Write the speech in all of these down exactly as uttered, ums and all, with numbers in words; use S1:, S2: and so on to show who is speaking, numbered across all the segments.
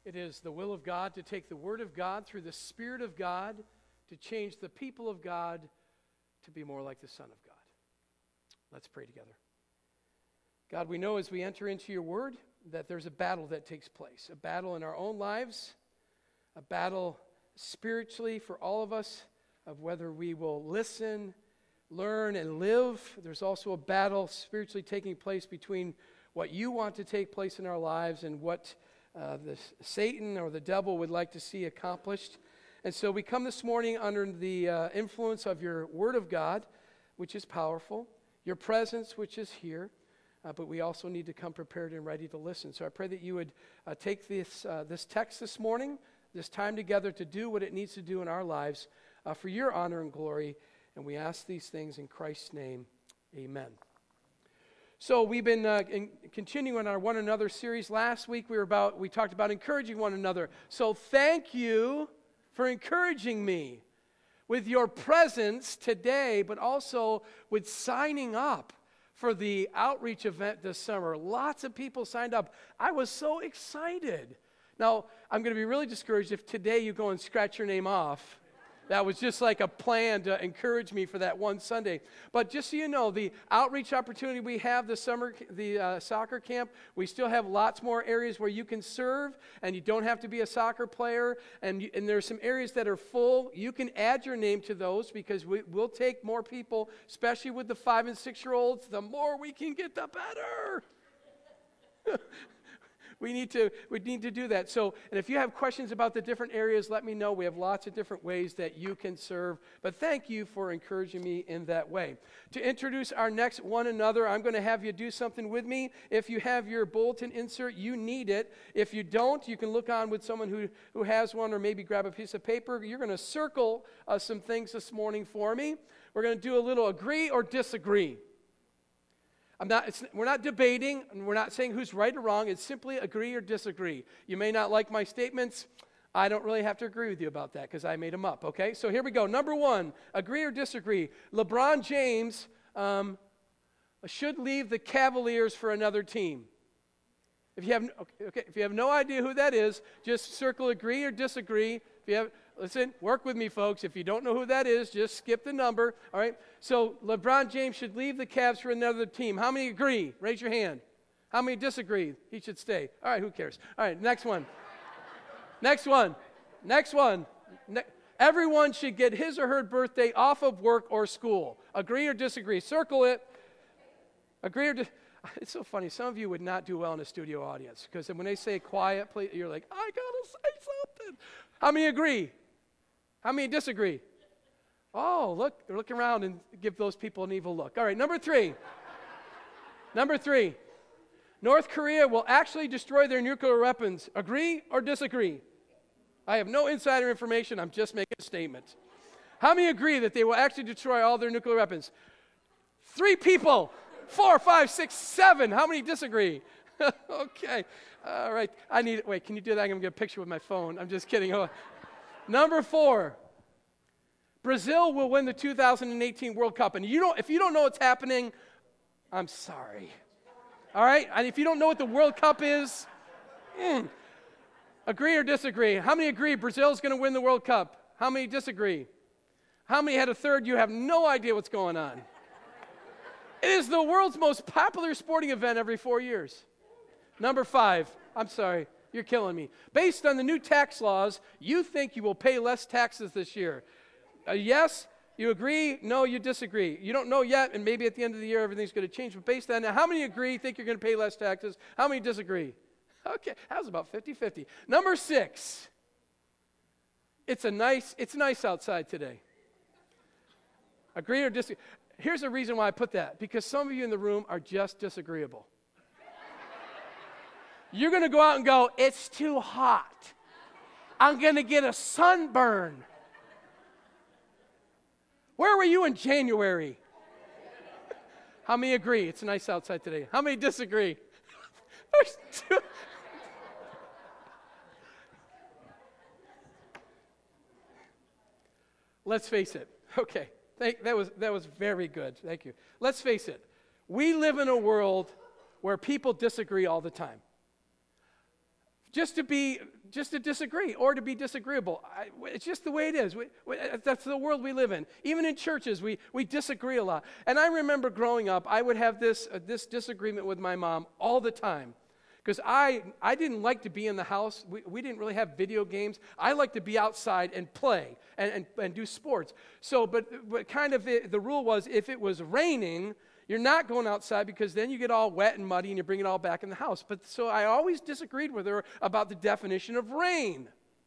S1: It is the will of God to take the Word of God through the Spirit of God to change the people of God to be more like the Son of God. Let's pray together. God, we know as we enter into your Word that there's a battle that takes place, a battle in our own lives, a battle spiritually for all of us of whether we will listen, learn, and live. There's also a battle spiritually taking place between what you want to take place in our lives and what uh, the Satan or the devil would like to see accomplished. And so we come this morning under the uh, influence of your Word of God, which is powerful, your presence, which is here, uh, but we also need to come prepared and ready to listen. So I pray that you would uh, take this, uh, this text this morning, this time together to do what it needs to do in our lives uh, for your honor and glory. And we ask these things in Christ's name. Amen. So we've been uh, in, continuing our One Another series. Last week we were about we talked about encouraging one another. So thank you for encouraging me with your presence today, but also with signing up for the outreach event this summer. Lots of people signed up. I was so excited. Now, I'm going to be really discouraged if today you go and scratch your name off. That was just like a plan to encourage me for that one Sunday. But just so you know, the outreach opportunity we have this summer, the uh, soccer camp, we still have lots more areas where you can serve, and you don't have to be a soccer player. And, you, and there's some areas that are full. You can add your name to those because we, we'll take more people, especially with the five and six-year-olds. The more we can get, the better. We need to we need to do that. So, and if you have questions about the different areas, let me know. We have lots of different ways that you can serve. But thank you for encouraging me in that way. To introduce our next one another, I'm going to have you do something with me. If you have your bulletin insert, you need it. If you don't, you can look on with someone who, who has one, or maybe grab a piece of paper. You're going to circle uh, some things this morning for me. We're going to do a little agree or disagree. I'm not, it's, we're not debating, and we're not saying who's right or wrong. It's simply agree or disagree. You may not like my statements. I don't really have to agree with you about that because I made them up, okay? So here we go. Number one, agree or disagree. LeBron James um, should leave the Cavaliers for another team. If you have okay, okay, if you have no idea who that is, just circle agree or disagree. If you have Listen, work with me, folks. If you don't know who that is, just skip the number, all right? So LeBron James should leave the Cavs for another team. How many agree? Raise your hand. How many disagree? He should stay. All right, who cares? All right, next one. Next one. Next one. Ne- Everyone should get his or her birthday off of work or school. Agree or disagree? Circle it. Agree or disagree? It's so funny. Some of you would not do well in a studio audience because when they say quiet, please, you're like, I got to say something. How many agree? How many disagree? Oh, look, they're looking around and give those people an evil look. All right, number three. Number three. North Korea will actually destroy their nuclear weapons. Agree or disagree? I have no insider information. I'm just making a statement. How many agree that they will actually destroy all their nuclear weapons? Three people. Four, five, six, seven. How many disagree? Okay. All right. I need it. Wait, can you do that? I'm going to get a picture with my phone. I'm just kidding. Oh. Number four. Brazil will win the two thousand eighteen World Cup. And you don't, if you don't know what's happening, I'm sorry. All right? And if you don't know what the World Cup is, mm, agree or disagree? How many agree Brazil's going to win the World Cup? How many disagree? How many had a third? You have no idea what's going on. It is the world's most popular sporting event every four years. Number five, I'm sorry, you're killing me. Based on the new tax laws, you think you will pay less taxes this year. Uh, yes, you agree? No, you disagree. You don't know yet, and maybe at the end of the year everything's going to change. But based on that, how many agree, think you're going to pay less taxes? How many disagree? Okay, that was about fifty-fifty. Number six, it's a nice, it's nice outside today. Agree or disagree? Here's the reason why I put that. Because some of you in the room are just disagreeable. You're going to go out and go, it's too hot. I'm going to get a sunburn. Where were you in January? How many agree? It's nice outside today. How many disagree? There's two. Let's face it. Okay. Thank, that was that was very good. Thank you. Let's face it. We live in a world where people disagree all the time. just to be, just to disagree or to be disagreeable. I, it's just the way it is. We, we, that's the world we live in. Even in churches, we, we disagree a lot. And I remember growing up, I would have this, uh, this disagreement with my mom all the time. Because I, I didn't like to be in the house. We, we didn't really have video games. I liked to be outside and play and, and, and do sports. So, but, but kind of it, the rule was if it was raining, you're not going outside because then you get all wet and muddy and you bring it all back in the house. But so I always disagreed with her about the definition of rain.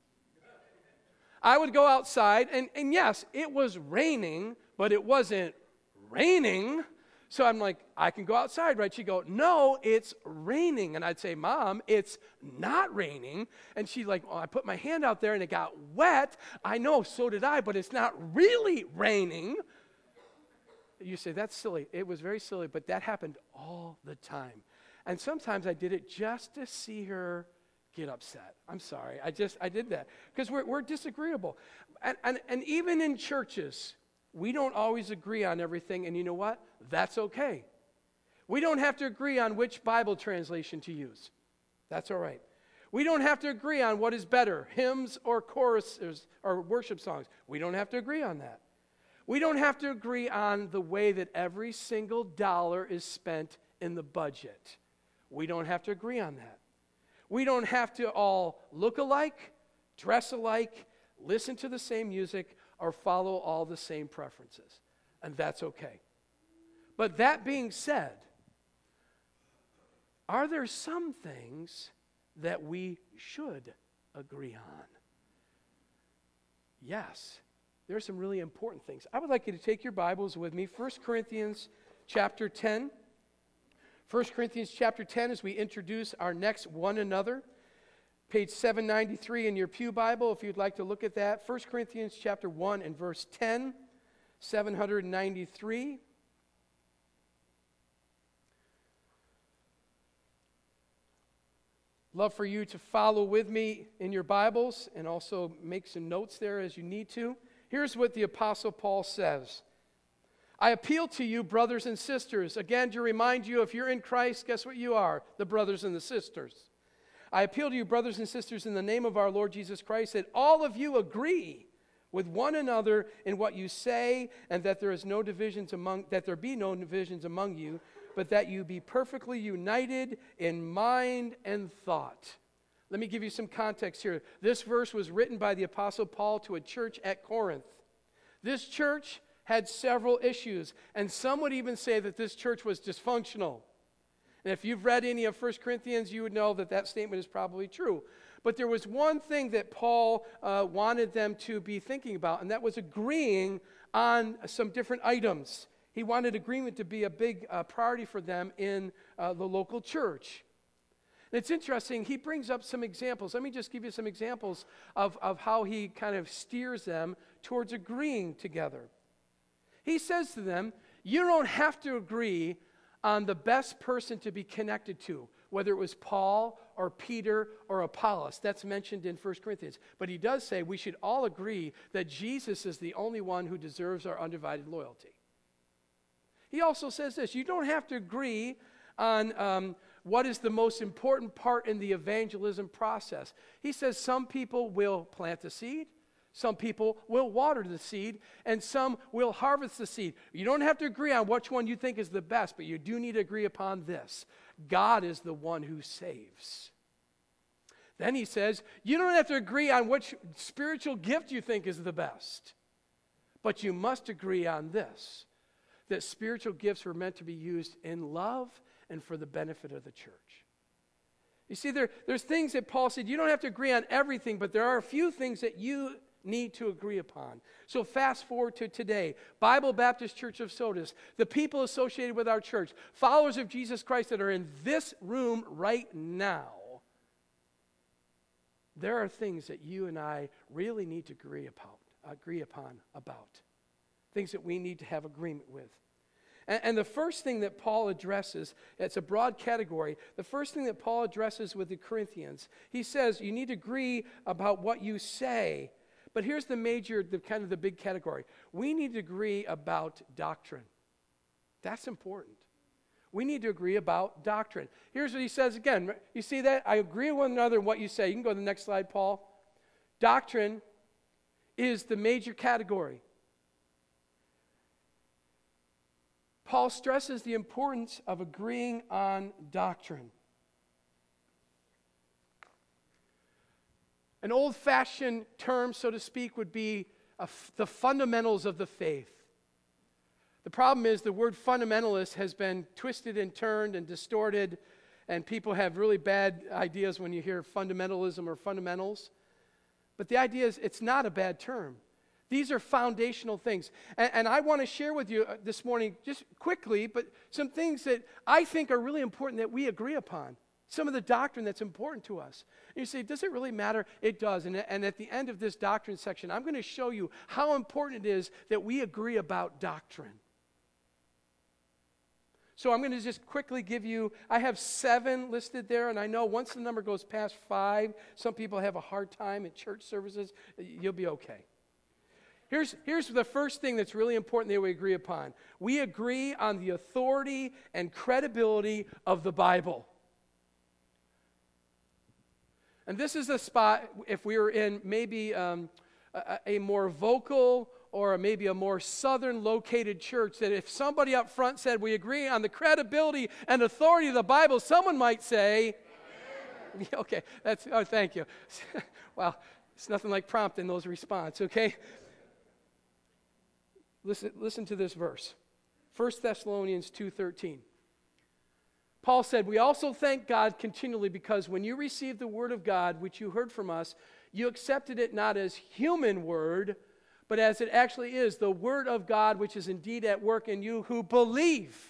S1: I would go outside and, and yes, it was raining, but it wasn't raining. So I'm like, I can go outside, right? She'd go, no, it's raining. And I'd say, Mom, it's not raining. And she'd like, oh, I put my hand out there and it got wet. I know, so did I, but it's not really raining. You say, that's silly. It was very silly, but that happened all the time. And sometimes I did it just to see her get upset. I'm sorry. I just, I did that. Because we're, we're disagreeable. And, and, and even in churches, we don't always agree on everything, and you know what? That's okay. We don't have to agree on which Bible translation to use. That's all right. We don't have to agree on what is better, hymns or choruses or worship songs. We don't have to agree on that. We don't have to agree on the way that every single dollar is spent in the budget. We don't have to agree on that. We don't have to all look alike, dress alike, listen to the same music, or follow all the same preferences. And that's okay. But that being said, are there some things that we should agree on? Yes. There are some really important things. I would like you to take your Bibles with me. First Corinthians chapter ten. First Corinthians chapter ten as we introduce our next one another. Page seven ninety-three in your pew Bible, if you'd like to look at that. First Corinthians chapter one and verse ten, seven ninety-three. Love for you to follow with me in your Bibles and also make some notes there as you need to. Here's what the Apostle Paul says. I appeal to you, brothers and sisters, again to remind you, if you're in Christ, guess what you are? The brothers and the sisters. I appeal to you, brothers and sisters, in the name of our Lord Jesus Christ, that all of you agree with one another in what you say, and that there is no divisions among that there be no divisions among you, but that you be perfectly united in mind and thought. Let me give you some context here. This verse was written by the Apostle Paul to a church at Corinth. This church had several issues, and some would even say that this church was dysfunctional. And if you've read any of First Corinthians, you would know that that statement is probably true. But there was one thing that Paul uh, wanted them to be thinking about, and that was agreeing on some different items. He wanted agreement to be a big uh, priority for them in uh, the local church. And it's interesting, he brings up some examples. Let me just give you some examples of, of how he kind of steers them towards agreeing together. He says to them, you don't have to agree on the best person to be connected to, whether it was Paul or Peter or Apollos. That's mentioned in First Corinthians. But he does say we should all agree that Jesus is the only one who deserves our undivided loyalty. He also says this, you don't have to agree on um, what is the most important part in the evangelism process. He says some people will plant the seed, some people will water the seed, and some will harvest the seed. You don't have to agree on which one you think is the best, but you do need to agree upon this. God is the one who saves. Then he says, you don't have to agree on which spiritual gift you think is the best, but you must agree on this, that spiritual gifts were meant to be used in love and for the benefit of the church. You see, there, there's things that Paul said, you don't have to agree on everything, but there are a few things that you need to agree upon. So fast forward to today. Bible Baptist Church of Sodus, the people associated with our church, followers of Jesus Christ that are in this room right now, there are things that you and I really need to agree upon, agree upon about. Things that we need to have agreement with. And, and the first thing that Paul addresses, it's a broad category, the first thing that Paul addresses with the Corinthians, he says you need to agree about what you say. But here's the major, the kind of the big category. We need to agree about doctrine. That's important. we need to agree about doctrine. Here's what he says again. You see that? I agree with one another in what you say. You can go to the next slide, Paul. Doctrine is the major category. Paul stresses the importance of agreeing on doctrine. An old-fashioned term, so to speak, would be a f- the fundamentals of the faith. The problem is the word fundamentalist has been twisted and turned and distorted, and people have really bad ideas when you hear fundamentalism or fundamentals. But the idea is it's not a bad term. These are foundational things. And, and I want to share with you this morning, just quickly, but some things that I think are really important that we agree upon. Some of the doctrine that's important to us. And you say, does it really matter? It does. And, and at the end of this doctrine section, I'm going to show you how important it is that we agree about doctrine. So I'm going to just quickly give you, I have seven listed there, and I know once the number goes past five, some people have a hard time at church services. You'll be okay. Here's, here's the first thing that's really important that we agree upon. We agree on the authority and credibility of the Bible. And this is a spot, if we were in maybe um, a, a more vocal or maybe a more southern located church, that if somebody up front said, we agree on the credibility and authority of the Bible, someone might say, amen. Okay, that's, oh, thank you. Well, it's nothing like prompting those response, okay? Listen, listen to this verse, First Thessalonians two thirteen. Paul said, we also thank God continually because when you received the word of God, which you heard from us, you accepted it not as human word, but as it actually is, the word of God, which is indeed at work in you who believe.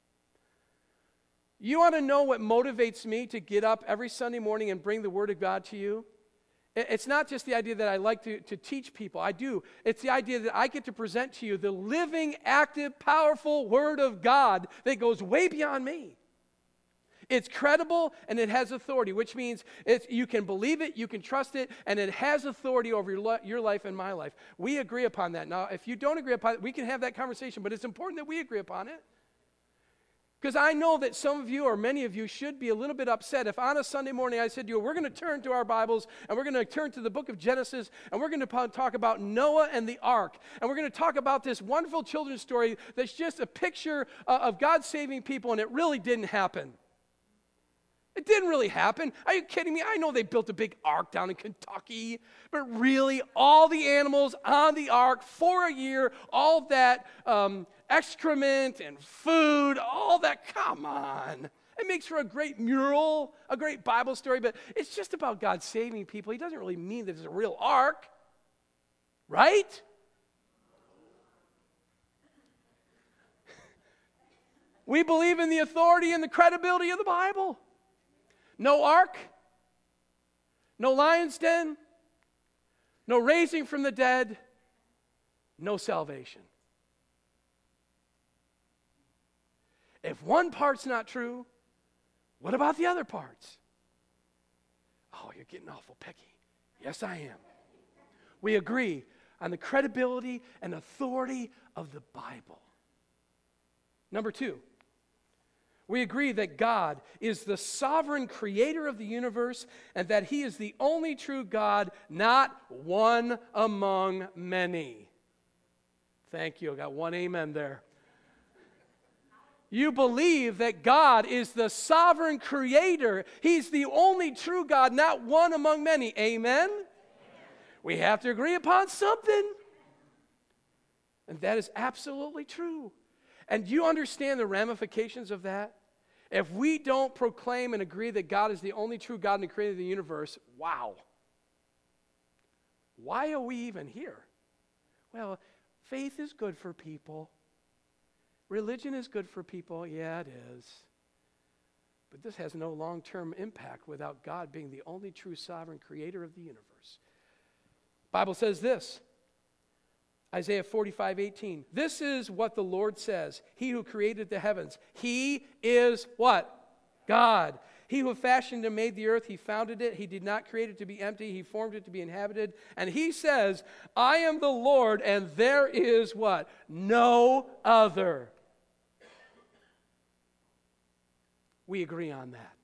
S1: You want to know what motivates me to get up every Sunday morning and bring the word of God to you? It's not just the idea that I like to, to teach people. I do. It's the idea that I get to present to you the living, active, powerful word of God that goes way beyond me. It's credible and it has authority, which means it's, you can believe it, you can trust it, and it has authority over your, li- your life and my life. We agree upon that. Now, if you don't agree upon it, we can have that conversation, but it's important that we agree upon it. Because I know that some of you or many of you should be a little bit upset if on a Sunday morning I said to you, we're going to turn to our Bibles and we're going to turn to the book of Genesis and we're going to talk about Noah and the ark. And we're going to talk about this wonderful children's story that's just a picture uh, of God saving people, and it really didn't happen. It didn't really happen. Are you kidding me? I know they built a big ark down in Kentucky, but really, all the animals on the ark for a year, all that um, excrement and food, all that, come on. It makes for a great mural, a great Bible story, but it's just about God saving people. He doesn't really mean that it's a real ark, right? We believe in the authority and the credibility of the Bible. No ark, no lion's den, no raising from the dead, no salvation. If one part's not true, what about the other parts? Oh, you're getting awful picky. Yes, I am. We agree on the credibility and authority of the Bible. Number two. We agree that God is the sovereign creator of the universe and that he is the only true God, not one among many. Thank you. I got one amen there. You believe that God is the sovereign creator. He's the only true God, not one among many. Amen? Amen. We have to agree upon something. And that is absolutely true. And do you understand the ramifications of that? If we don't proclaim and agree that God is the only true God and the creator of the universe, wow. Why are we even here? Well, faith is good for people. Religion is good for people. Yeah, it is. But this has no long-term impact without God being the only true sovereign creator of the universe. The Bible says this. Isaiah forty-five eighteen. This is what the Lord says. He who created the heavens. He is what? God. He who fashioned and made the earth. He founded it. He did not create it to be empty. He formed it to be inhabited. And he says, I am the Lord, and there is what? No other. We agree on that.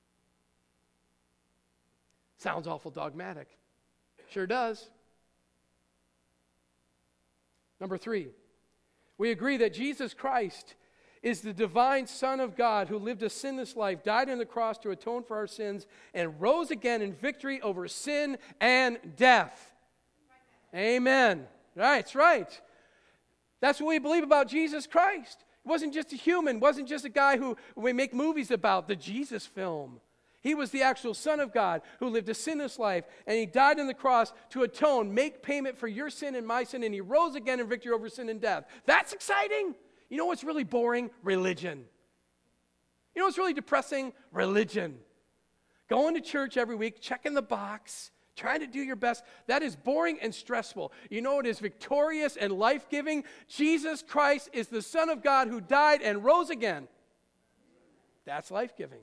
S1: Sounds awful dogmatic. Sure does. Number three, we agree that Jesus Christ is the divine Son of God who lived a sinless life, died on the cross to atone for our sins, and rose again in victory over sin and death. Amen. That's right. That's what we believe about Jesus Christ. He wasn't just a human, wasn't just a guy who we make movies about, the Jesus film. He was the actual Son of God who lived a sinless life, and he died on the cross to atone, make payment for your sin and my sin, and he rose again in victory over sin and death. That's exciting. You know what's really boring? Religion. You know what's really depressing? Religion. Going to church every week, checking the box, trying to do your best. That is boring and stressful. You know what is victorious and life-giving? Jesus Christ is the Son of God who died and rose again. That's life-giving.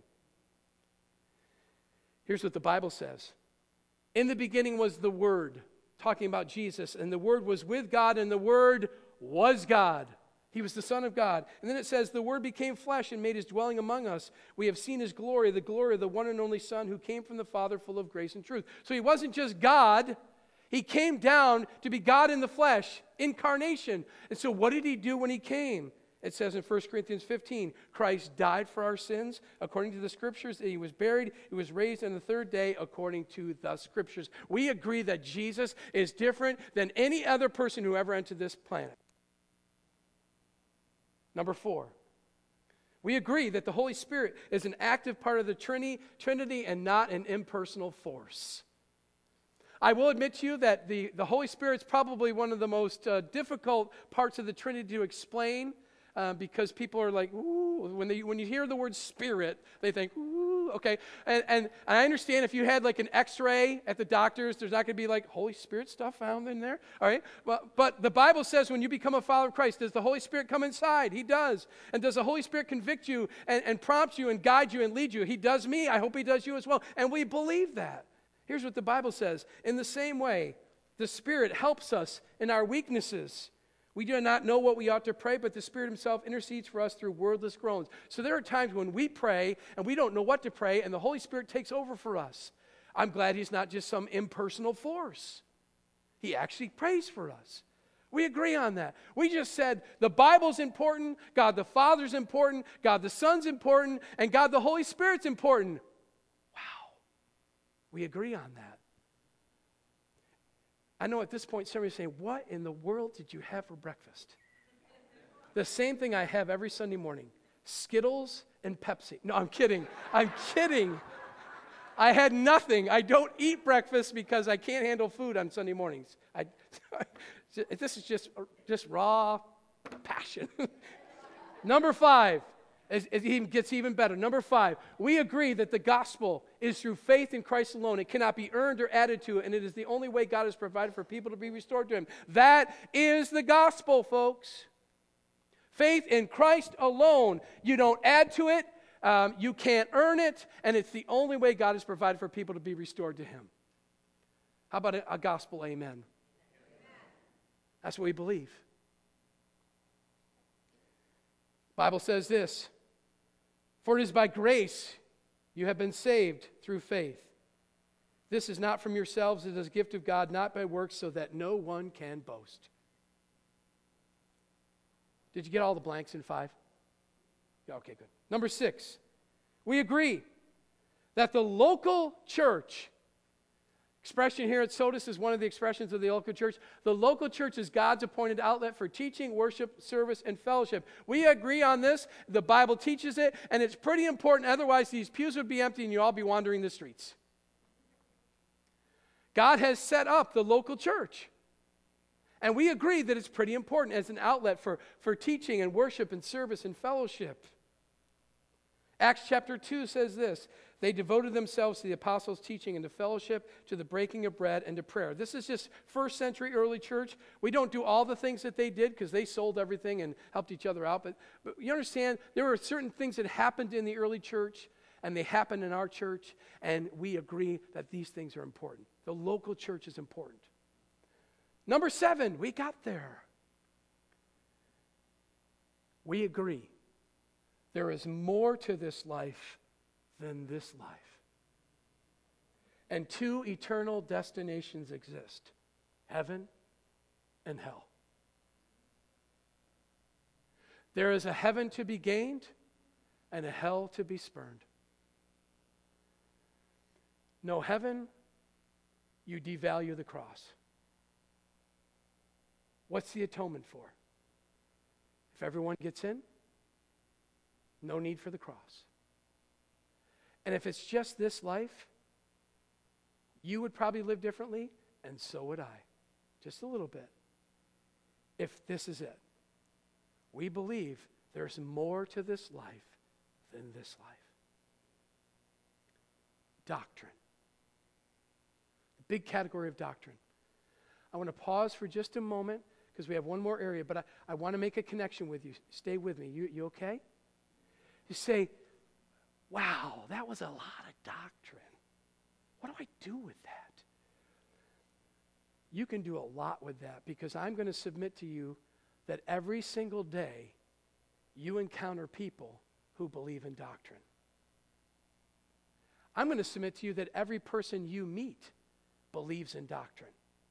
S1: Here's what the Bible says. In the beginning was the Word, talking about Jesus, and the Word was with God, and the Word was God. He was the Son of God. And then it says, the Word became flesh and made his dwelling among us. We have seen his glory, the glory of the one and only Son who came from the Father, full of grace and truth. So he wasn't just God. He came down to be God in the flesh, incarnation. And so what did he do when he came? It says in First Corinthians fifteen, Christ died for our sins according to the Scriptures. He was buried. He was raised on the third day according to the Scriptures. We agree that Jesus is different than any other person who ever entered this planet. Number four, we agree that the Holy Spirit is an active part of the Trinity, Trinity and not an impersonal force. I will admit to you that the, the Holy Spirit is probably one of the most uh, difficult parts of the Trinity to explain. Uh, because people are like, ooh, when, they, when you hear the word spirit, they think, ooh, okay. And, and I understand if you had like an x-ray at the doctor's, there's not going to be like Holy Spirit stuff found in there, all right? But, but the Bible says when you become a follower of Christ, does the Holy Spirit come inside? He does. And does the Holy Spirit convict you and, and prompt you and guide you and lead you? He does me. I hope he does you as well. And we believe that. Here's what the Bible says. In the same way, the Spirit helps us in our weaknesses. We do not know what we ought to pray, but the Spirit himself intercedes for us through wordless groans. So there are times when we pray and we don't know what to pray, and the Holy Spirit takes over for us. I'm glad he's not just some impersonal force. He actually prays for us. We agree on that. We just said the Bible's important, God the Father's important, God the Son's important, and God the Holy Spirit's important. Wow. We agree on that. I know at this point somebody's saying, what in the world did you have for breakfast? The same thing I have every Sunday morning, Skittles and Pepsi. No, I'm kidding. I'm kidding. I had nothing. I don't eat breakfast because I can't handle food on Sunday mornings. I, this is just, just raw passion. Number five. It, it even gets even better. Number five, we agree that the gospel is through faith in Christ alone. It cannot be earned or added to, and it is the only way God has provided for people to be restored to him. That is the gospel, folks. Faith in Christ alone. You don't add to it. Um, you can't earn it, and it's the only way God has provided for people to be restored to him. How about a, a gospel amen? Amen? That's what we believe. Bible says this, for it is by grace you have been saved through faith. This is not from yourselves, it is a gift of God, not by works, so that no one can boast. Did you get all the blanks in five? Yeah, okay, good. Number six, we agree that the local church, expression here at Sodus is one of the expressions of the local church. The local church is God's appointed outlet for teaching, worship, service, and fellowship. We agree on this. The Bible teaches it, and it's pretty important. Otherwise, these pews would be empty and you'd all be wandering the streets. God has set up the local church. And we agree that it's pretty important as an outlet for, for teaching and worship and service and fellowship. Acts chapter two says this, they devoted themselves to the apostles' teaching and to fellowship, to the breaking of bread and to prayer. This is just first century early church. We don't do all the things that they did because they sold everything and helped each other out. But, but you understand, there were certain things that happened in the early church and they happen in our church, and we agree that these things are important. The local church is important. Number seven, we got there. We agree there is more to this life than this life. And two eternal destinations exist, heaven and hell. There is a heaven to be gained and a hell to be spurned. No heaven, you devalue the cross. What's the atonement for? If everyone gets in, no need for the cross. And if it's just this life, you would probably live differently, and so would I. Just a little bit. If this is it. We believe there's more to this life than this life. Doctrine. The big category of doctrine. I want to pause for just a moment because we have one more area, but I, I want to make a connection with you. Stay with me. You, you okay? You say, wow, that was a lot of doctrine. What do I do with that? You can do a lot with that because I'm going to submit to you that every single day you encounter people who believe in doctrine. I'm going to submit to you that every person you meet believes in doctrine.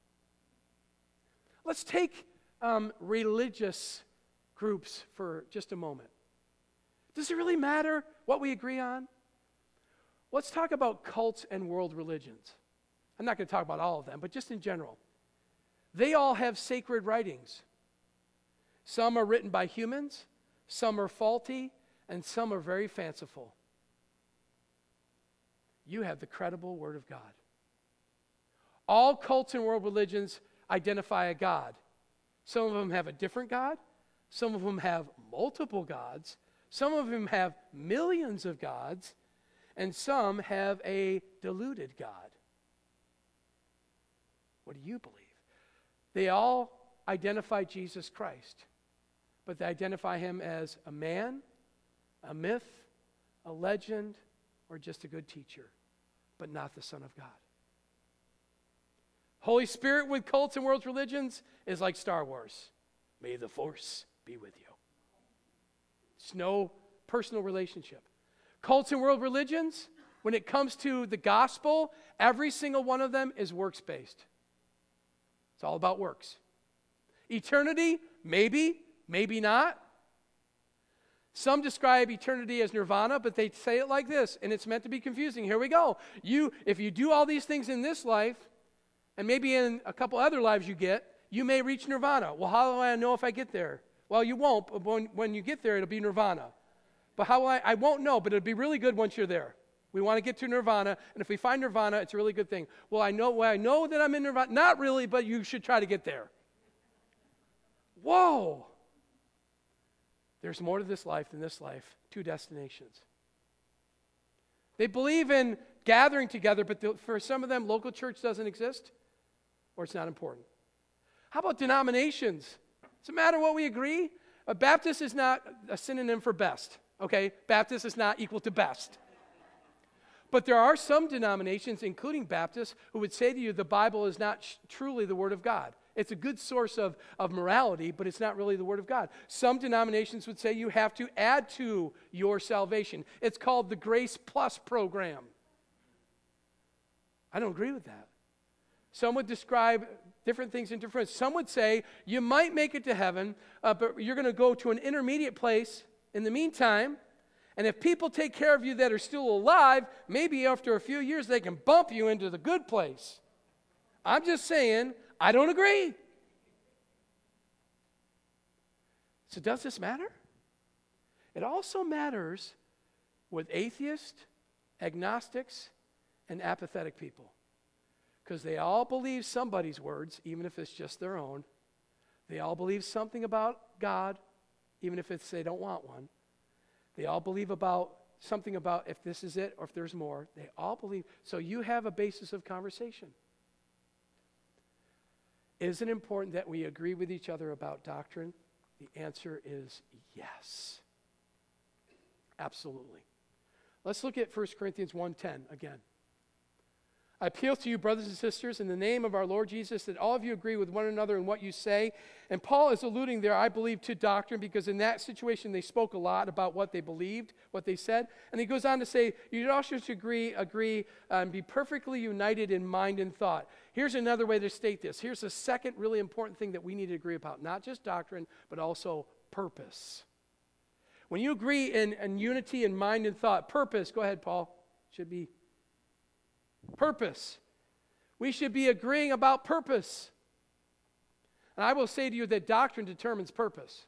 S1: Let's take um, religious groups for just a moment. Does it really matter what we agree on? Let's talk about cults and world religions. I'm not going to talk about all of them, but just in general. They all have sacred writings. Some are written by humans, some are faulty, and some are very fanciful. You have the credible Word of God. All cults and world religions identify a God. Some of them have a different God. Some of them have multiple gods. Some of them have millions of gods. And some have a deluded God. What do you believe? They all identify Jesus Christ, but they identify him as a man, a myth, a legend, or just a good teacher, but not the Son of God. Holy Spirit with cults and world religions is like Star Wars. May the Force be with you. It's no personal relationship. Cults and world religions, when it comes to the gospel, every single one of them is works-based. It's all about works. Eternity, maybe, maybe not. Some describe eternity as nirvana, but they say it like this, and it's meant to be confusing. Here we go. You, if you do all these things in this life, and maybe in a couple other lives you get, you may reach nirvana. Well, how do I know if I get there? Well, you won't, but when, when you get there, it'll be nirvana. But how will I? I won't know, but it'll be really good once you're there. We want to get to nirvana, and if we find nirvana, it's a really good thing. Well, I know, well, I know that I'm in nirvana. Not really, but you should try to get there. Whoa! There's more to this life than this life. Two destinations. They believe in gathering together, but the, for some of them, local church doesn't exist, or it's not important. How about denominations? Does it matter what we agree? A Baptist is not a synonym for best, okay? Baptist is not equal to best. But there are some denominations, including Baptists, who would say to you the Bible is not sh- truly the Word of God. It's a good source of, of morality, but it's not really the Word of God. Some denominations would say you have to add to your salvation. It's called the Grace Plus program. I don't agree with that. Some would describe different things in different ways. Some would say you might make it to heaven, uh, but you're going to go to an intermediate place in the meantime. And if people take care of you that are still alive, maybe after a few years they can bump you into the good place. I'm just saying, I don't agree. So does this matter? It also matters with atheists, agnostics, and apathetic people. Because they all believe somebody's words, even if it's just their own. They all believe something about God, even if it's they don't want one. They all believe about something about if this is it or if there's more. They all believe. So you have a basis of conversation. Is it important that we agree with each other about doctrine? The answer is yes. Absolutely. Let's look at First Corinthians one ten again. I appeal to you, brothers and sisters, in the name of our Lord Jesus, that all of you agree with one another in what you say. And Paul is alluding there, I believe, to doctrine, because in that situation they spoke a lot about what they believed, what they said. And he goes on to say, you also should agree, agree uh, and be perfectly united in mind and thought. Here's another way to state this. Here's a second really important thing that we need to agree about, not just doctrine, but also purpose. When you agree in, in unity in mind and thought, purpose, go ahead, Paul, should be purpose. We should be agreeing about purpose. And I will say to you that doctrine determines purpose.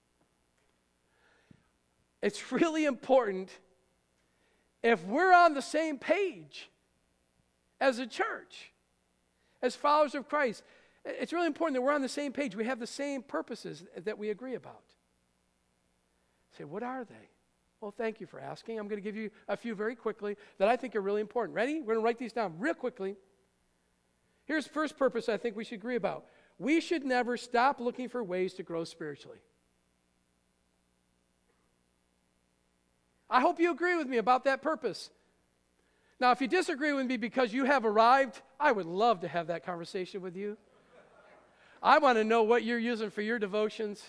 S1: It's really important if we're on the same page as a church, as followers of Christ. It's really important that we're on the same page. We have the same purposes that we agree about. Say, what are they? Well, thank you for asking. I'm going to give you a few very quickly that I think are really important. Ready? We're going to write these down real quickly. Here's the first purpose I think we should agree about. We should never stop looking for ways to grow spiritually. I hope you agree with me about that purpose. Now, if you disagree with me because you have arrived, I would love to have that conversation with you. I want to know what you're using for your devotions.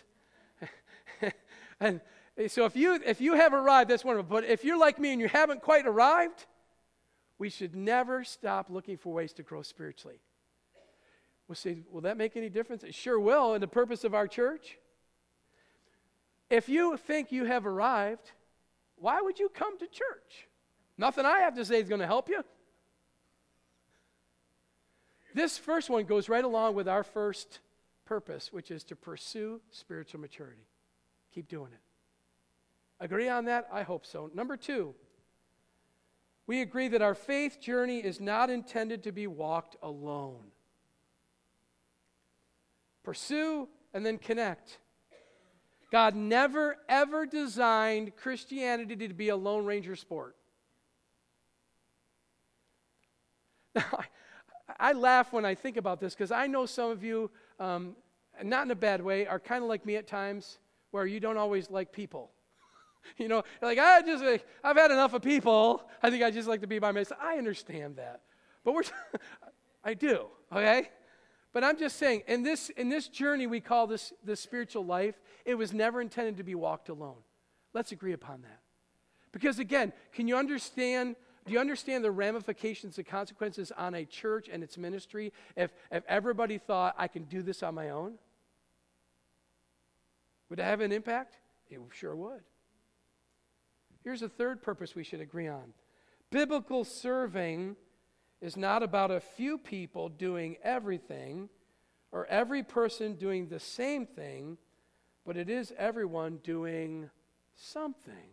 S1: And so if you if you have arrived, that's wonderful. But if you're like me and you haven't quite arrived, we should never stop looking for ways to grow spiritually. We'll say, will that make any difference? It sure will in the purpose of our church. If you think you have arrived, why would you come to church? Nothing I have to say is going to help you. This first one goes right along with our first purpose, which is to pursue spiritual maturity. Keep doing it. Agree on that? I hope so. Number two, we agree that our faith journey is not intended to be walked alone. Pursue and then connect. God never, ever designed Christianity to be a Lone Ranger sport. Now, I, I laugh when I think about this because I know some of you, um, not in a bad way, are kind of like me at times where you don't always like people. You know, like, I just, like, I've had enough of people. I think I just like to be by myself. I understand that. But we're, I do, okay? But I'm just saying, in this in this journey we call this, this spiritual life, it was never intended to be walked alone. Let's agree upon that. Because again, can you understand, do you understand the ramifications, the consequences on a church and its ministry if, if everybody thought, I can do this on my own? Would it have an impact? It sure would. Here's a third purpose we should agree on. Biblical serving is not about a few people doing everything or every person doing the same thing, but it is everyone doing something.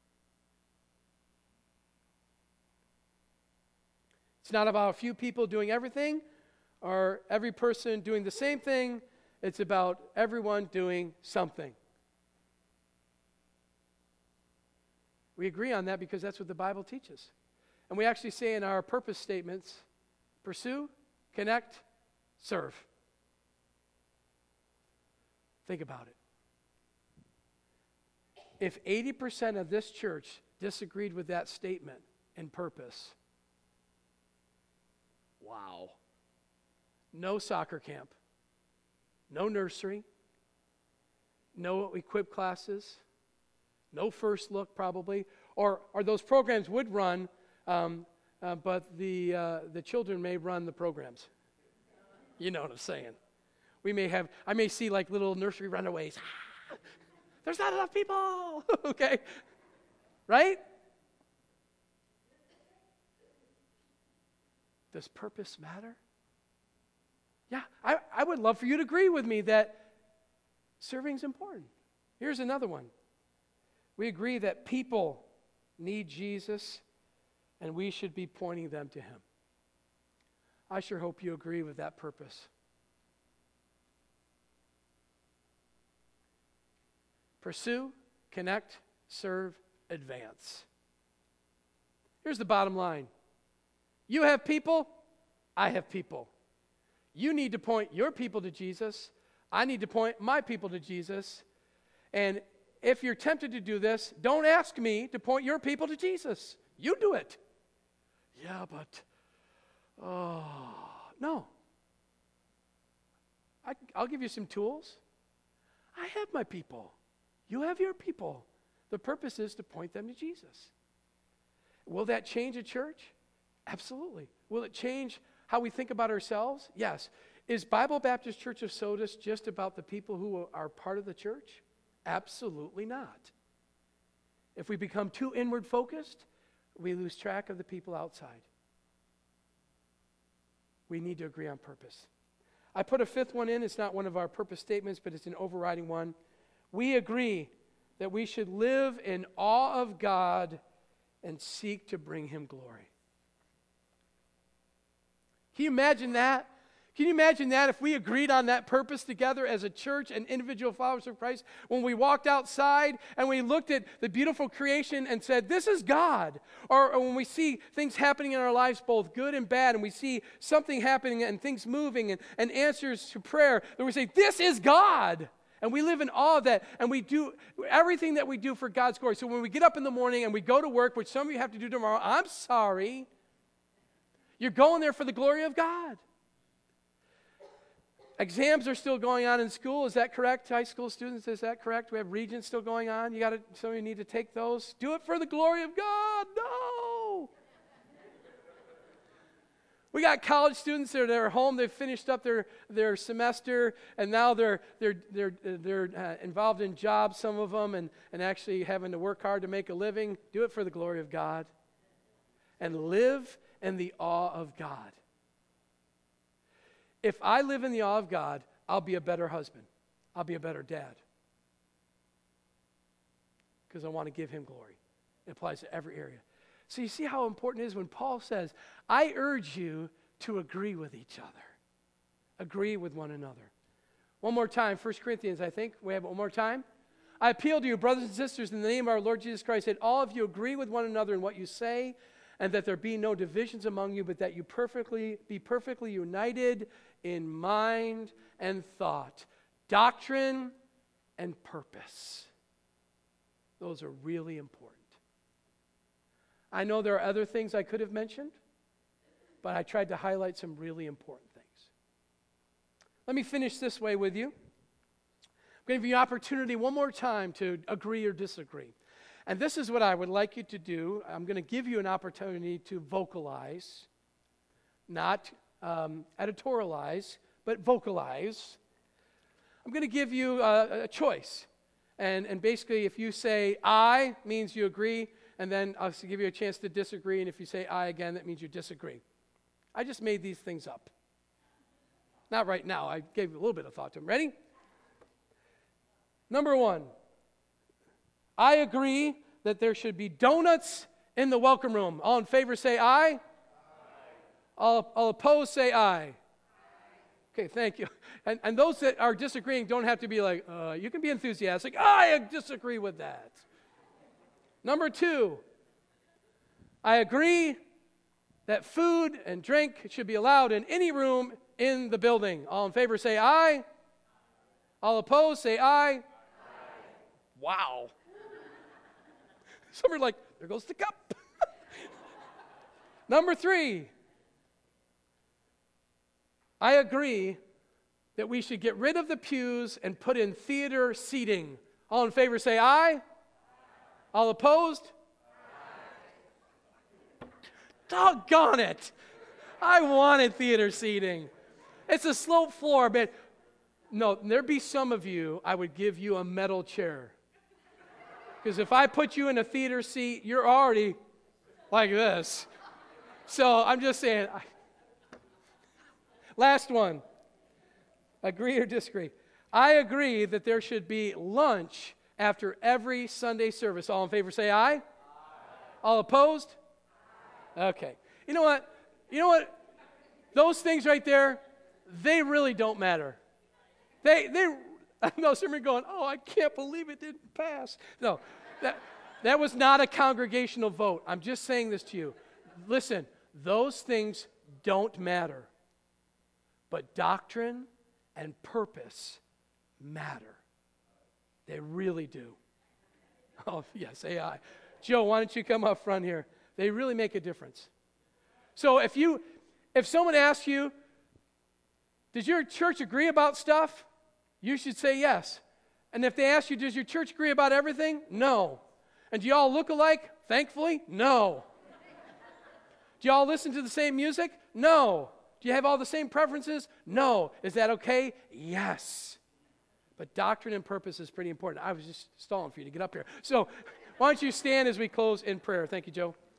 S1: It's not about a few people doing everything or every person doing the same thing. It's about everyone doing something. We agree on that because that's what the Bible teaches. And we actually say in our purpose statements, pursue, connect, serve. Think about it. If eighty percent of this church disagreed with that statement in purpose, wow. No soccer camp, no nursery, no equip classes, no first look probably, or, or those programs would run, um, uh, but the uh, the children may run the programs. You know what I'm saying. We may have, I may see like little nursery runaways. Ah, there's not enough people, okay? Right? Does purpose matter? Yeah, I, I would love for you to agree with me that serving is important. Here's another one. We agree that people need Jesus, and we should be pointing them to him. I sure hope you agree with that purpose. Pursue, connect, serve, advance. Here's the bottom line. You have people, I have people. You need to point your people to Jesus. I need to point my people to Jesus. And if you're tempted to do this, don't ask me to point your people to Jesus. You do it. Yeah, but Oh, no. I, I'll give you some tools. I have my people. You have your people. The purpose is to point them to Jesus. Will that change a church? Absolutely. Will it change how we think about ourselves? Yes. Is Bible Baptist Church of Sodus just about the people who are part of the church? Absolutely not. If we become too inward focused, we lose track of the people outside. We need to agree on purpose. I put a fifth one in. It's not one of our purpose statements, but it's an overriding one. We agree that we should live in awe of God and seek to bring him glory. Can you imagine that? Can you imagine that if we agreed on that purpose together as a church and individual followers of Christ, when we walked outside and we looked at the beautiful creation and said, this is God? Or, or when we see things happening in our lives, both good and bad, and we see something happening and things moving and, and answers to prayer, then we say, this is God. And we live in awe of that, and we do everything that we do for God's glory. So when we get up in the morning and we go to work, which some of you have to do tomorrow, I'm sorry. You're going there for the glory of God. Exams are still going on in school. Is that correct, high school students? Is that correct? We have regents still going on. You got to. Some of you need to take those. Do it for the glory of God. No. We got college students that are home. They've finished up their, their semester, and now they're they're they're they're uh, involved in jobs. Some of them, and and actually having to work hard to make a living. Do it for the glory of God, and live in the awe of God. If I live in the awe of God, I'll be a better husband. I'll be a better dad. Because I want to give him glory. It applies to every area. So you see how important it is when Paul says, I urge you to agree with each other. Agree with one another. One more time, First Corinthians, I think. We have it one more time. I appeal to you, brothers and sisters, in the name of our Lord Jesus Christ, that all of you agree with one another in what you say, and that there be no divisions among you, but that you perfectly be perfectly united in mind and thought, doctrine and purpose. Those are really important. I know there are other things I could have mentioned, but I tried to highlight some really important things. Let me finish this way with you. I'm going to give you an opportunity one more time to agree or disagree. And this is what I would like you to do. I'm going to give you an opportunity to vocalize, not um, editorialize, but vocalize. I'm going to give you a, a choice. And, and basically, if you say I, means you agree, and then I'll give you a chance to disagree, and if you say I again, that means you disagree. I just made these things up. Not right now. I gave a little bit of thought to them. Ready? Number one. I agree that there should be donuts in the welcome room. All in favor say aye. Aye. All, all opposed say aye. Aye. Okay, thank you. And, and those that are disagreeing don't have to be like, uh, you can be enthusiastic. I disagree with that. Number two, I agree that food and drink should be allowed in any room in the building. All in favor say aye. All opposed say aye. Aye. Wow. Some are like, there goes the cup. Number three, I agree that we should get rid of the pews and put in theater seating. All in favor say aye. Aye. All opposed? Aye. Doggone it. I wanted theater seating. It's a slope floor, but no, there'd be some of you, I would give you a metal chair. Because if I put you in a theater seat, you're already like this. So I'm just saying. I, last one. Agree or disagree? I agree that there should be lunch after every Sunday service. All in favor say aye. Aye. All opposed? Aye. Okay. You know what? You know what? Those things right there, they really don't matter. They, they, I know some are going, oh, I can't believe it didn't pass. No, that, that was not a congregational vote. I'm just saying this to you. Listen, those things don't matter. But doctrine and purpose matter. They really do. Oh, yeah, say aye. Joe, why don't you come up front here? They really make a difference. So if you If someone asks you, does your church agree about stuff? You should say yes. And if they ask you, does your church agree about everything? No. And do y'all look alike? Thankfully, no. Do y'all listen to the same music? No. Do you have all the same preferences? No. Is that okay? Yes. But doctrine and purpose is pretty important. I was just stalling for you to get up here. So why don't you stand as we close in prayer. Thank you, Joe.